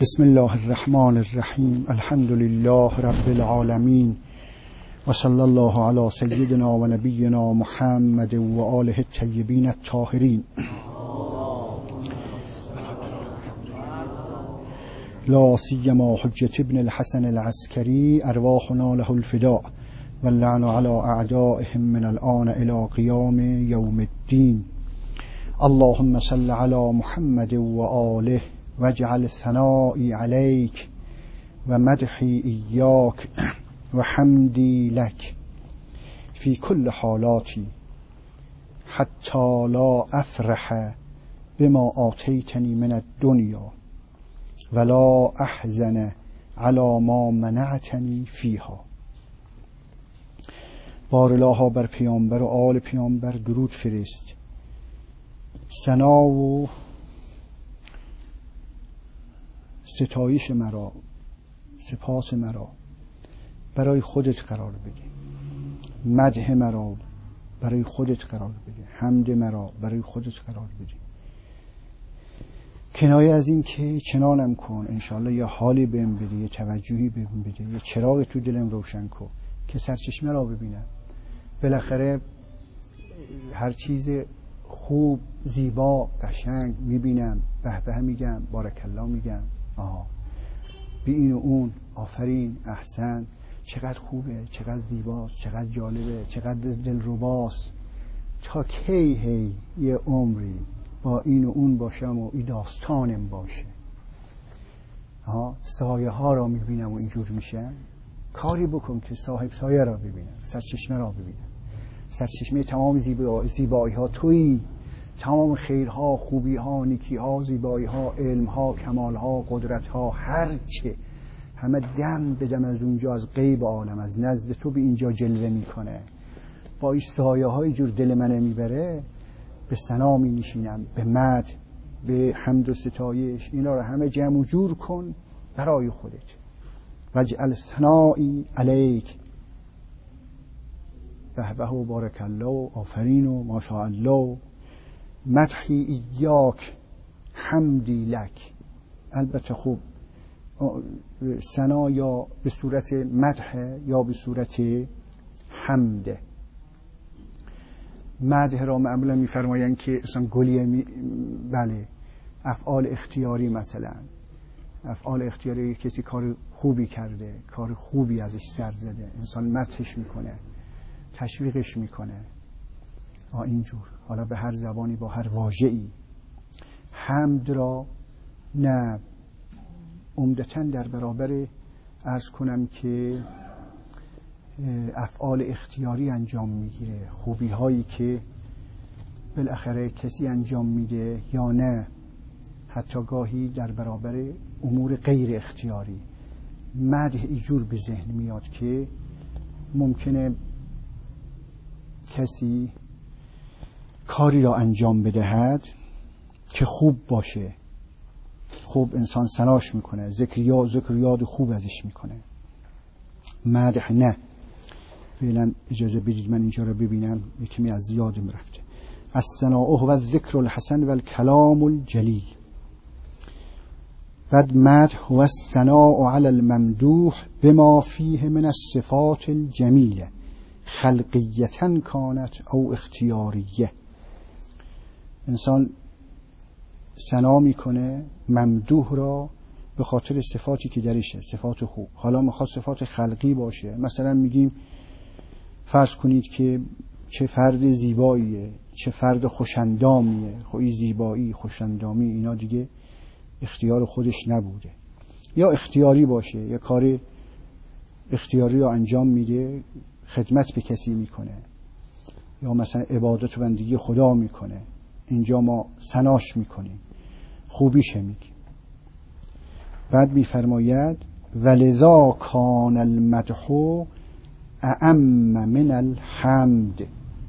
بسم الله الرحمن الرحیم. الحمد لله رب العالمین و صلی الله علی سیدنا و نبینا محمد و آله الطیبین الطاهرین. لا سیما حجة ابن الحسن العسکری ارواحنا له الفداء واللعن على اعدائهم من الآن الى قیام یوم الدین. اللهم صل على محمد و آله واجعل ثنائي عليك ومدحي إياك وحمدي لك في كل حالاتي حتى لا أفرح بما آتيتني من الدنيا ولا أحزن على ما منعتني فيها. بارالله بر پیامبر و آل پیامبر درود فرست. ثنا و ستایش مرا، سپاس مرا برای خودت قرار بده، مدح مرا برای خودت قرار بده، حمد مرا برای خودت قرار بده. کنایه از این که چنانم کن انشاءالله یه حالی بهم بده، یه توجهی بهم بده، یه چراغ تو دلم روشن کن که سرچشمه را ببینم. بالاخره هر چیز خوب، زیبا، قشنگ میبینم، به به میگم، بارک الله میگم، بی این و اون، آفرین، احسن، چقدر خوبه، چقدر زیباست، چقدر جالبه، چقدر دلرباست. تا کی هی یه عمری با این و اون باشم و این داستانم باشه. سایه ها را میبینم و اینجور میشم. کاری بکن که صاحب سایه را ببینم، سرچشمه را ببینم. سرچشمه تمام زیبایی ها تویی. تمام خیرها، خوبیها، نیکیها، زیباییها، علمها، کمالها، قدرتها، هرچه همه دم به دم از اونجا، از غیب عالم، از نزد تو به اینجا جلوه میکنه. با این سایه های جور دل منه میبره. به ثنا می نشینم، به مدح، به حمد و ستایش. اینا رو همه جمع و جور کن برای خودت. واجعل ثنائی علیک، به به و بارک الله و آفرین و ماشاءالله. مدحی ایاک، حمدی لک. البته خوب ثنا یا به صورت مدح یا به صورت حمد. مدح را معمولا میفرمایند که اصلا گلیه بله، افعال اختیاری، مثلا افعال اختیاری، کسی کار خوبی کرده، کار خوبی ازش سر زده، انسان مدحش میکنه، تشویقش میکنه. اینجور، حالا به هر زبانی با هر واژه‌ای. حمد را نه، عمدتاً در برابر عرض کنم که افعال اختیاری انجام میگیره، خوبی هایی که بالاخره کسی انجام میده، یا نه حتی گاهی در برابر امور غیر اختیاری. مدح اینجور به ذهن میاد که ممکنه کسی کاری را انجام بدهد که خوب باشه، خوب انسان ثناش میکنه، ذکر یاد خوب ازش میکنه. مدح نه. فعلا اجازه بدید من اینجا رو ببینم، یکمی از یادم رفته. الثناء هو الذکر الحسن و الکلام الجلیل. بعد مدح هو الثناء علی الممدوح بما فیه من الصفات الجمیله خلقیتا کانت او اختیاریه. انسان ثنا میکنه ممدوح را به خاطر صفاتی که درشه، صفات خوب. حالا میخواد صفات خلقی باشه، مثلا میگیم فرض کنید که چه فرد زیباییه، چه فرد خوشندامیه. خب این زیبایی، خوشندامی، اینا دیگه اختیار خودش نبوده. یا اختیاری باشه، یا کار اختیاری رو انجام میده، خدمت به کسی میکنه، یا مثلا عبادت و بندگی خدا میکنه، اینجا ما ثناش میکنیم، خوبیش میگیم. بعد میفرماید ولذا کان المدح اعم من الحمد.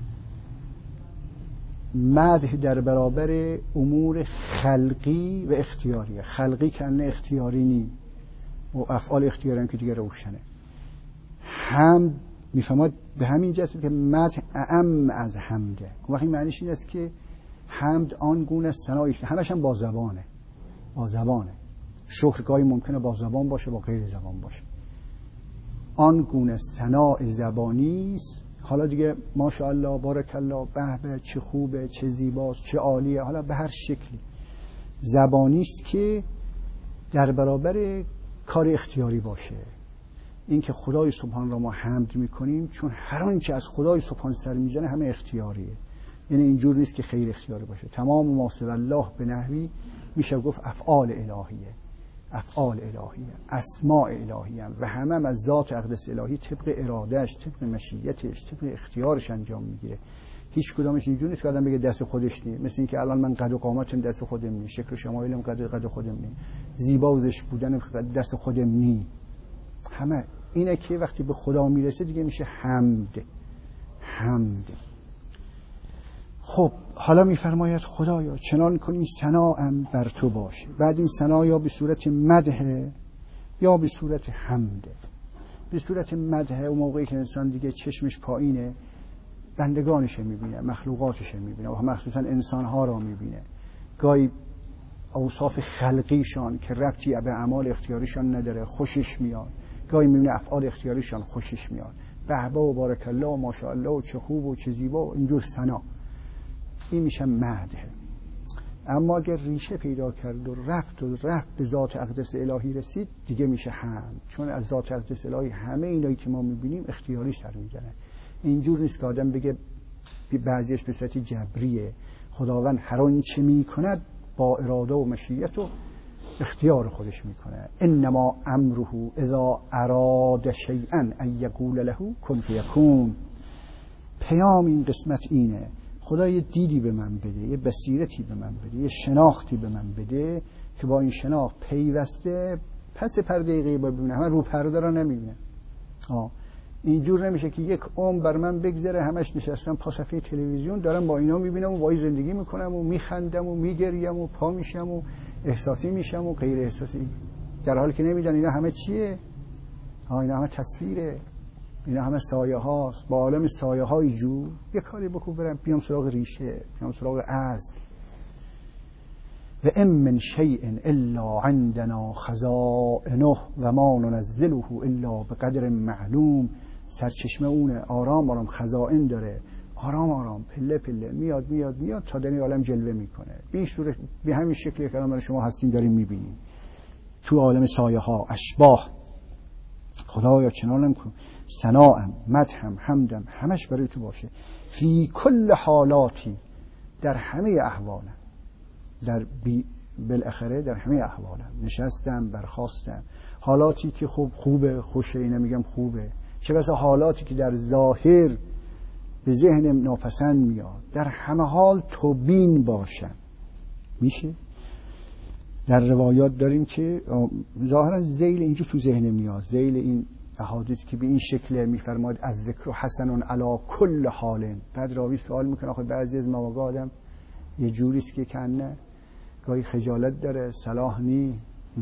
مدح در برابر امور خلقی و اختیاری. خلقی کنه اختیاری نی و افعال اختیاری هم که دیگه روشنه. حمد میفهمد به همین جهت که مدح اعم از حمده. وقتی معنیش این است که حمد آن گونه ثنایش همش هم با زبانه، شکر گاهی ممکنه با زبان باشه، با غیر زبان باشه. آن گونه ثناء زبانی است، حالا دیگه ماشاءالله بارک الله، به به چه خوبه، چه زیباست، چه عالیه، حالا به هر شکلی زبانی است که در برابر کار اختیاری باشه. این که خدای سبحان را ما حمد میکنیم چون هر آنچه از خدای سبحان سر میزنه همه اختیاریه. یعنی اینجور نیست که خیر اختیاری باشه. تمام ما سوی الله به نحوی میشه گفت افعال الهیه، افعال الهیه، اسماء الهیه و همه از ذات اقدس الهی طبق ارادهش، طبق مشیتش، طبق اختیارش انجام میگیره. هیچ کدامش اینجوری نیست که آدم بگه دست خودش نیست. مثل اینکه الان من قد و قامتم دست خودم نیست، شکل و شمایلم قد خودم نیست، زیبا و زشت بودنم دست خودم نیست. همه اینه که وقتی به خدا میرسه دیگه میشه حمد. خب حالا میفرماید خدایا چنان کنی ثناءم بر تو باشه. بعد این ثنا یا به صورت مدح یا به صورت حمد. به صورت مدح اون موقعی که انسان دیگه چشمش پایینه، بندگانش میبینه، مخلوقاتش میبینه و مخصوصا انسانها را میبینه، گاهی اوصاف خلقیشان که ربطی به اعمال اختیاریشان نداره خوشش میاد، گاهی میبینه افعال اختیاریشان خوشش میاد، به به و بارک الله و ماشاءالله و چه خوب و چه زیبا و اینجور ثنا. این میشه مدح. اما اگر ریشه پیدا کرد و رفت به ذات اقدس الهی رسید دیگه میشه حمد، چون از ذات اقدس الهی همه اینایی که ما میبینیم اختیاری سر میزنه. اینجور نیست که آدم بگه بعضیش به صورت جبریه. خداوند هر آنچه میکند با اراده و مشیت و اختیار خودش میکنه. انما امره اذا اراد شیئا ان یقول له کن فیکون. پیام این قسمت اینه، خدا یه دیدی به من بده، یه بصیرتی به من بده، یه شناختی به من بده که با این شناخت پیوسته پس پرده غیب ببینه. همه رو پرده را نمیبینه. اینجور نمیشه که یک عمر بر من بگذره همش نشستم پا صفحه تلویزیون دارم با اینا میبینم و با این زندگی میکنم و میخندم و میگریم و پا میشم و احساسی میشم و غیر احساسی، در حالی که نمیدونن اینا همه چیه. اینا همه تصویره، اینا همه سایه هاست. با عالم سایه های جو یه کاری بکن برم بیام سراغ ریشه، بیام سراغ اصل. و ام من شیء الا عندنا خزائنه و ما ننزله الا بقدر معلوم. سرچشمه اونه، آرام خزائن داره، آرام پله پله میاد تا در این عالم جلوه میکنه. به همین شکلی که الان شما هستیم داریم میبینیم تو عالم سایه ها اشباح. خدایا چنانم کن ثناءم، مدحم، حمدم همش برای تو باشه. فی کل حالاتی، در همه احوالم، در بالاخره در همه احوالم، نشستم برخاستم، حالاتی که خوبه خوشه، اینه میگم خوبه، چه بسا حالاتی که در ظاهر به ذهنم ناپسند میاد، در همه حال تو بین باشم. میشه در روایات داریم که ظاهرا ذیل اینجا تو ذهن میاد، ذیل این احادیث که به این شکل میفرماید از ذکر حسن علی کل حال. بعد راوی سوال میکنه آخه بعضی از مواقع آدم یه جوریست که کنه گاهی خجالت داره، صلاح نی.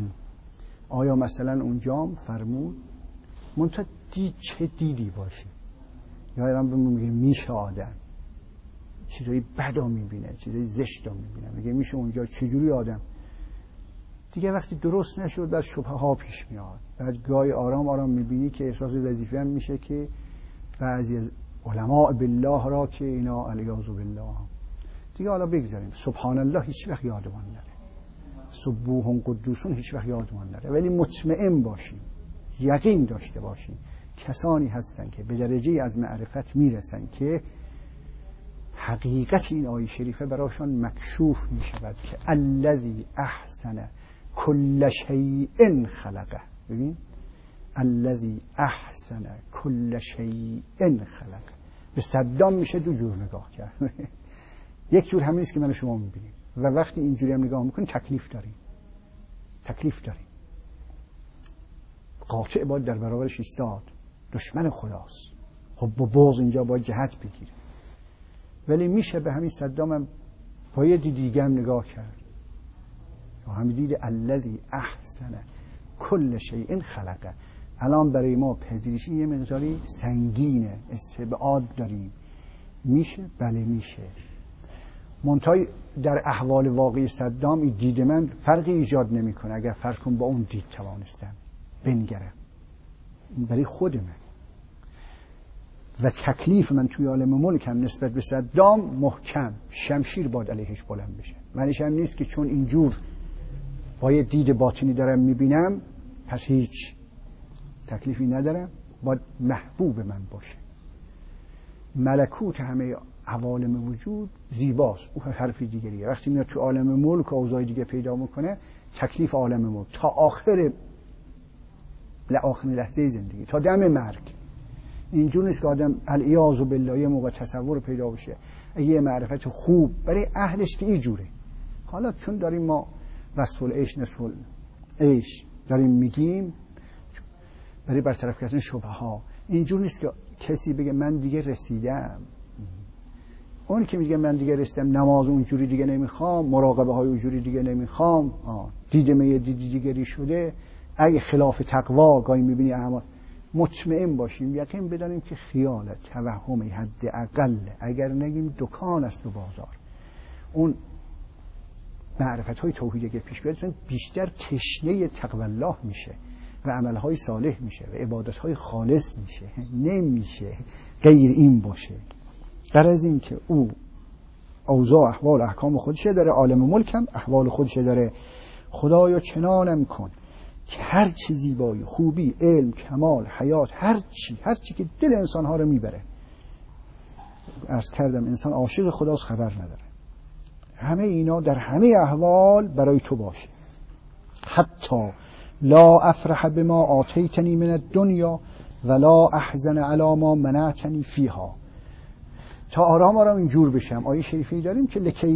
آیا مثلا اونجام فرمود منتها چه دیدی باشه، یا ایران میگه میشه آدم چیزایی بدا میبینه، چیزایی زشتا میبینه، میگه میشه اونجا چجوری آدم دیگه وقتی درست نشد بعد شبهه ها پیش میاد. بعد گاهی آرام میبینی که احساس وظیفه هم میشه که بعضی از علماء بالله را که اینا علیاذ بالله دیگه حالا بگذاریم سبحان الله هیچ وقت یادمان نره، سبوح قدوسون هیچ وقت یادمان نره، ولی مطمئن باشیم، یقین داشته باشیم کسانی هستن که به درجه از معرفت میرسن که حقیقت این آیه شریفه براشون مکشوف می شود که الذی احسن کل شیء خلقه. ببین الذی احسن کل شیء خلقه. به صدام میشه دو جور نگاه کرد. یک جور همین است که من و شما میبینیم و وقتی اینجوری هم نگاه میکنیم تکلیف داریم. قاطع باید در برابرش ایستاد، دشمن خداست، خب با بغض اینجا باید جهت بگیره. ولی میشه به همین صدام هم با یه دیگه هم نگاه کرد و همین دید الذی احسن کل شیء خلقه. الان برای ما پذیرشی یه مقداری سنگینه، استبعاد داریم. میشه؟ بله میشه. منتها در احوال واقعی صدام این دید من فرقی ایجاد نمیکنه اگر فرض کن با اون دید توانستم بنگرم برای خود من و تکلیف من توی عالم ملکم نسبت به صدام محکم شمشیر باد علیهش بلند بشه. معنیش هم نیست که چون اینجور با یه دید باطنی دارم میبینم پس هیچ تکلیفی ندارم، باید محبوب من باشه. ملکوت همه عوالم وجود زیباست، او حرفی دیگریه. وقتی میاد تو عالم ملک و اوضاع دیگه پیدا میکنه تکلیف عالم ملک تا آخر لحظه زندگی تا دم مرگ اینجور نیست که آدم العیاذ بالله یه موقع تصور پیدا بشه یه معرفت خوب برای اهلش که اینجوره. حالا چون داریم ما وصف العیش نصف العیش داریم میگیم برای برطرف کردن شبهه ها، اینجور نیست که کسی بگه من دیگه رسیدم. اون که میگه من دیگه رسیدم نماز اونجوری دیگه نمیخوام، مراقبه های اونجوری دیگه نمیخوام، دیدم یه دیدی دیگری شده، اگه خلاف تقوا گاهی میبینی اعمال، مطمئن باشیم یقین بدانیم که خیال توهمی حد اقل، اگر نگیم دکان است و بازار. اون معرفت های توحیدی که پیش بیاد بیشتر تشنه تقوی الله میشه و عملهای صالح میشه و عبادتهای خالص میشه، نمیشه غیر این باشه. غرض این که او اوضاع احوال احکام خودشه داره، عالم ملکم احوال خودشه داره. خدایا چنانم کن که هر چی زیبایی، خوبی، علم، کمال، حیات، هر چی که دل انسان ها رو میبره، عرض کردم انسان عاشق خداست خبر نداره، همه اینا در همه احوال برای تو باشه. حتی لا افرح بما آتیتنی من الدنیا ولا احزن علی ما منعتنی فیها. تا آرام اینجور بشم. آیه شریفی داریم که لکی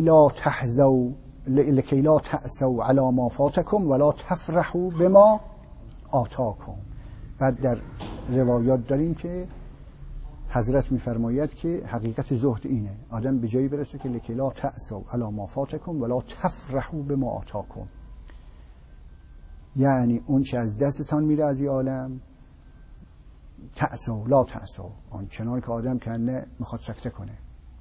لا تأسوا علی ما فاتکم ولا تفرحوا بما آتاکم. بعد در روایات داریم که حضرت میفرماید که حقیقت زهد اینه آدم به جایی برسه که لکی لا تأسوا علی ما فاتکم ولا تفرحوا بما آتاکم، یعنی اون چه از دستتان میره از این عالم تأسوا لا تأسوا، آن چنان که آدم کنه میخواد سکته کنه.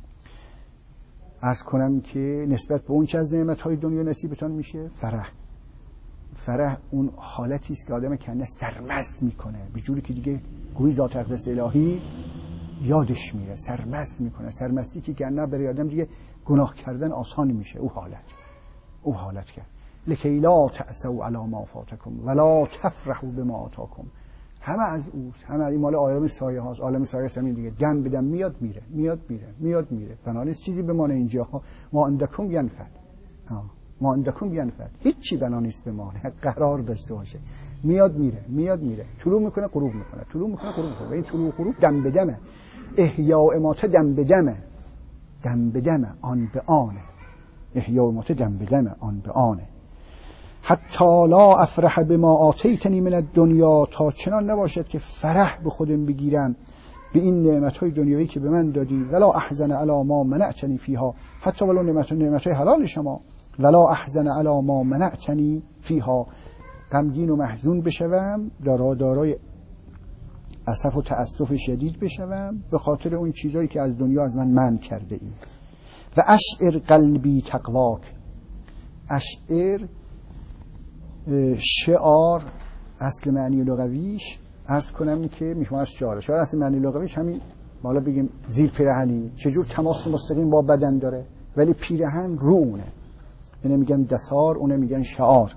عرض کنم که نسبت به اون چه از نعمتهای دنیا نصیبتان میشه فرح اون حالتی است که آدم کنه سرمست میکنه به جوری که دیگه گویی ذات اقدس الهی یادش میره، سرمست میکنه. سرمستی که کنه برای آدم دیگه گناه کردن آسان میشه. او حالت کرد لکی لا تأسوا علی ما فاتکم ولا تفرحوا بما آتاکم. همه از اوست، همه این مال عالم سایه هاست. عالم سایه است همین دیگه، دم بدم میاد میره. بنانیست چیزی بمانه اینجا. ما عندکم ینفد، ما عندکم ینفد، هیچی بنانیست بمانه، قرار داشته باشه. میاد میره، طلوع میکنه غروب میکنه. و این طلوع غروب دم بدمه. احیا و اماته دم بدمه آن به آنه. احیا و اماته دم بدمه آن به آنه. حتی لا افرح بما آتیتنی من الدنیا، تا چنان نباشد که فرح به خودم بگیرم به این نعمتهای دنیایی که به من دادی. ولا احزن علی ما منعتنی فیها، حتی ولو نعمتهای حلال شما. ولا احزن علی ما منعتنی فیها، غمگین و محزون بشوم، دارای اسف و تأسف شدید بشوم به خاطر اون چیزایی که از دنیا از من منع کرده ای. و اشعر قلبی تقواک. اشعر شعار اصل معنی لغویش عرض کنم که میفهمم از شعار اصل معنی لغویش همین بالا بگیم زیر پیرهنی، چجور تماس مستقیم با بدن داره ولی پیرهن رو اونه، اینه میگن دثار، اونه میگن شعار.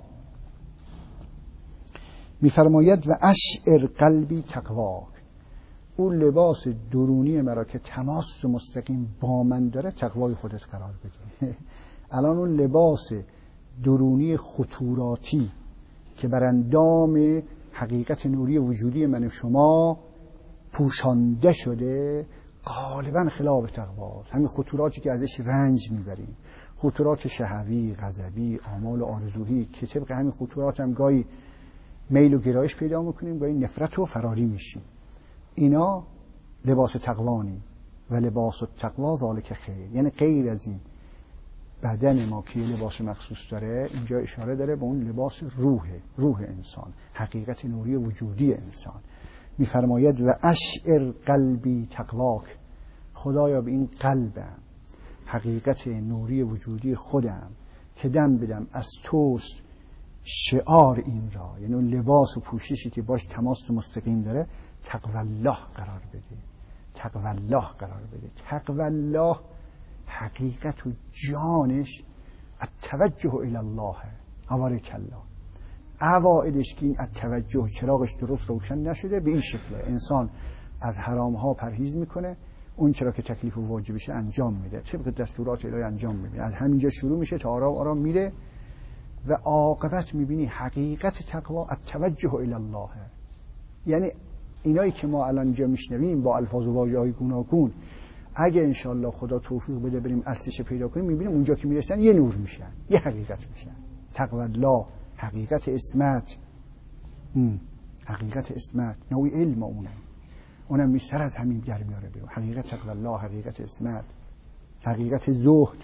میفرماید و اشعر قلبی تقواک، اون لباس درونی مرا که تماس مستقیم با من داره تقوای خودت قرار بده. الان اون لباس درونی خطوراتی که بر اندام حقیقت نوری وجودی من شما پوشانده شده غالبا خلاف تقواست. همین خطوراتی که ازش رنج میبریم، خطورات شهوی، غضبی، آمال و آرزویی که طبق همین خطورات هم گاهی میل و گرایش پیدا میکنیم، گاهی نفرت و فراری میشیم. اینا لباس تقوانی و لباس التقوا ذالک خیر، یعنی غیر از این بدن ما که لباس مخصوص داره، اینجا اشاره داره به اون لباس روح انسان، حقیقت نوری وجودی انسان. میفرماید و اشعر قلبی تقواک، خدایا به این قلبم حقیقت نوری وجودی خودم که دم بدم از توست شعار این را، یعنی اون لباس و پوششی که باش تماس مستقیم داره، تقوی الله قرار بده. تقوی الله قرار بده. تقوی الله حقیقت و جانش التوجه الی الله. بارک الله. اوائلش که این التوجه چراغش درست روشن نشده، به این شکله انسان از حرام ها پرهیز میکنه، اون چرا که تکلیف و واجبشه انجام میده، طبق دستورات الهی انجام میده، از همینجا شروع میشه تا آرام آرام میره و عاقبت میبینی حقیقت تقوا التوجه الی الله. یعنی اینایی که ما الان اینجا میشنویم با الفاظ و واژه‌های گوناگون، اگه انشالله خدا توفیق بده بریم اصلش پیدا کنیم، میبینیم اونجا که میرسن یه نور میشن، یه حقیقت میشن. تقوی الله، حقیقت اسمت، حقیقت اسمت نوعی علم اونم میسر از همین در میاره بیرون. حقیقت تقوی الله، حقیقت اسمت، حقیقت زهد.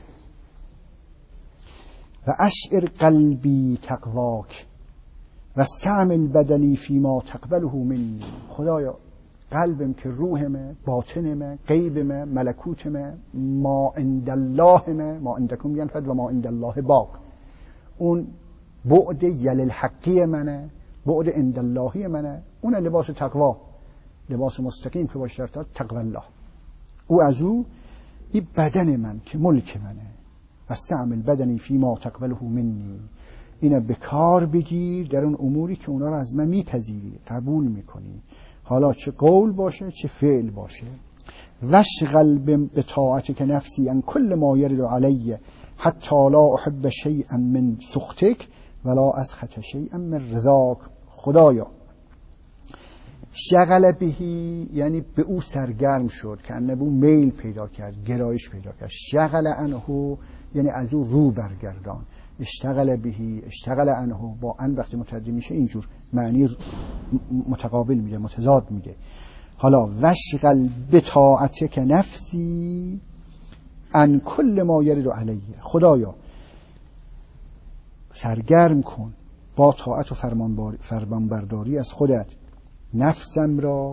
و اشعر قلبی تقواک و استعمل بدنی فیما تقبله منی. خدایا قلبم که روحمه، باطنمه، غیبمه، ملکوتمه، ما عند اللهمه، ما عندکم ینفد و ما عند الله باق. اون بعد یل الحقی منه، بعد عند اللهی منه، اون لباس تقوا، لباس مستقیم که باشه در تقوی الله. او از او این بدن من که ملک منه، و استعمل بدنی فیما تقبله منی، اینه به کار بگیر در اون اموری که اونا رو از من میپذیری، قبول میکنی، حالا چه قول باشه چه فعل باشه. وشغل به طاعتک نفسی ان کل ما یرد علی حتی لا احب شیئا من سخطک ولا اسخط شیئا من رضاک. خدایا شغل بهی یعنی به او سرگرم شد، که انه میل پیدا کرد، گرایش پیدا کرد. شغل عنه یعنی از او رو برگردان. اشتغل بهی، اشتغل عنه، با ان وقتی متعدی میشه اینجور معنی متقابل میده، متضاد میده. حالا وشغل بطاعتک نفسی ان کل ما یرد علیه. خدایا سرگرم کن با طاعت و فرمانبرداری از خودت نفسم را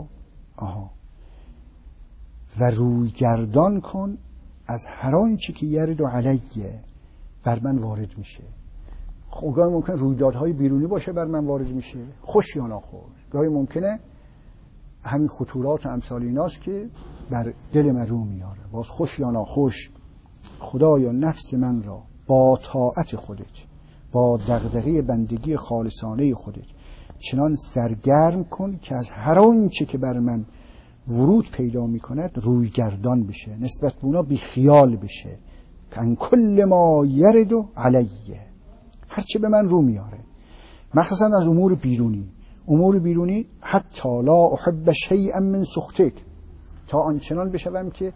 و روی گردان کن از هر آنچه که یرد علیه بر من وارد میشه. گاهی ممکن رویدادهای بیرونی باشه بر من وارد میشه، خوش یا ناخوش. گاهی ممکنه همین خطورات و امثال ایناست که بر دل من رو میاره، باز خوش یا ناخوش. خدایا نفس من را با طاعت خودت، با دغدغه بندگی خالصانه خودت چنان سرگرم کن که از هر آنچه که بر من ورود پیدا میکند روی گردان بشه، نسبت به اونا بی خیال بشه. کن کل ما یرد علیه، هرچه به من رو میاره، مخصوصا از امور بیرونی. امور بیرونی حتی لا احب شیئا من سخطک، تا آنچنان بشوم که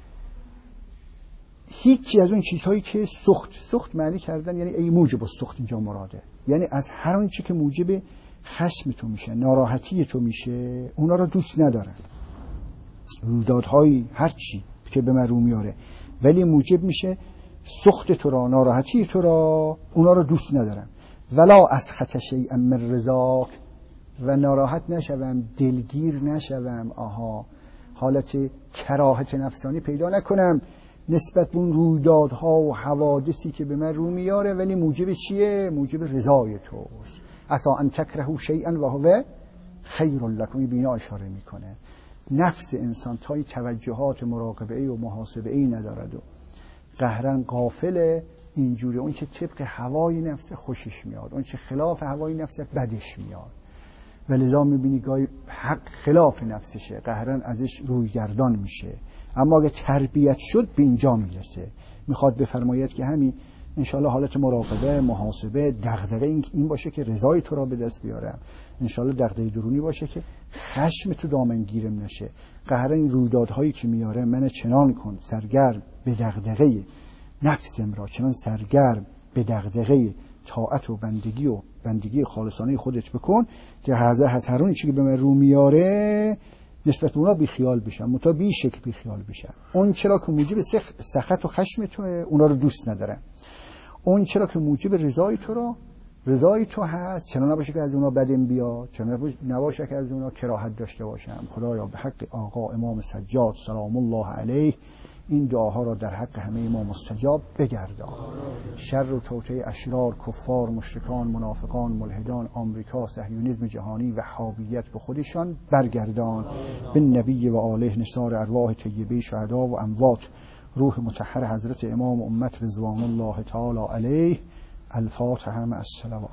هیچی از اون چیزهایی که سخت معنی کردن یعنی ای موجب السخط اینجا مراده، یعنی از هر آنچه که موجب خشم تو میشه، ناراحتی تو میشه، اونا رو دوست ندارم. رویدادهای هر چی که به من رو میاره ولی موجب میشه سخط تو را، ناراحتی تو را، اونا رو دوست ندارم. ولا اسخط شیئا من رضاک، و ناراحت نشوم، دلگیر نشوم، حالت کراهت نفسانی پیدا نکنم نسبت به اون رویدادها و حوادثی که به من رو میاره ولی موجب چیه؟ موجب رضای توست. عسا ان تکرهوا شیئا و هو خیر لکم. بینا اشاره میکنه نفس انسان تا این توجهات مراقبه‌ای و محاسبه‌ای ندارد و قهرن غافل اینجوری، اون چه طبق هوای نفس خوشش میاد، اون چه خلاف هوای نفس بدش میاد، ولذا میبینی گاهی حق خلاف نفسشه، قهرن ازش روی گردان میشه. اما اگه تربیت شد به اینجا میرسه. میخواد بفرماید که همین انشالله حالت مراقبه، محاسبه، دغدغه این باشه که رضای تو را به دست بیارم، انشالله دغدغه درونی باشه که خشم تو دامن گیرم نشه. قهرن این رویدادهایی که میاره من چنان کن سرگرم به دغدغه نفسم را، چنان سرگرم به دغدغه طاعت و بندگی خالصانه خودت بکن که هر اون چیزی که به من رو میاره نسبت به اونا بی خیال بشم، متا بی شکل بی خیال بشم. اون چرا که موجب سخط و خشم تو اونا رو دوست ندارم، اون چرا که موجب رضای تو را رضای تو هست، چرا نباشه که از اونا بدیم بیاد، چرا نباشه که از اونا کراهت داشته باشم. خدایا به حق آقا امام سجاد سلام الله علیه این دعاها را در حق همه ما مستجاب بگردان. شر و توطئه اشرار، کفار، مشرکان، منافقان، ملحدان، آمریکا، صهیونیسم جهانی، وهابیت به خودشان برگردان. به نبی و آله نثار ارواح طیبه شهدا و اموات، روح مطهر حضرت امام امت رضوان الله تعالی علیه. الفاتحه مع الصلوات.